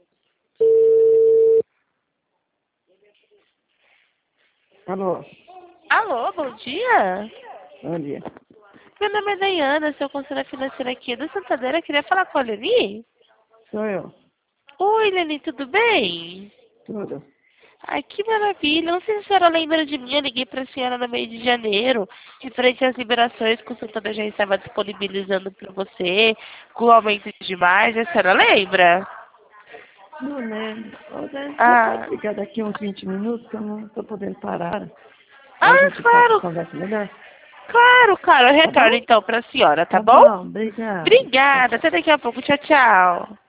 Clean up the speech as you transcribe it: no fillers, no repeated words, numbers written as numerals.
Alô, Alô, bom dia. bom dia. Meu nome é Dayana, sou conselheira financeira aqui do Santander. Eu queria falar com a Leni. Sou eu. Oi, Leni, tudo bem? Tudo. Ai, que maravilha. Não sei se a senhora lembra de mim. Eu liguei para a senhora no mês de janeiro, referente às liberações que o Santander já estava disponibilizando para você, com o aumento de margem. A senhora lembra? Não lembro. Você pode Ah, ligar daqui uns 20 minutos que eu não estou podendo parar. Aí a gente claro. conversa melhor. Claro, claro. Eu Tá retorno bom? então para a senhora, tá Tá bom? bom, obrigada. Tchau, Obrigada. tchau. Até daqui a pouco. Tchau, tchau.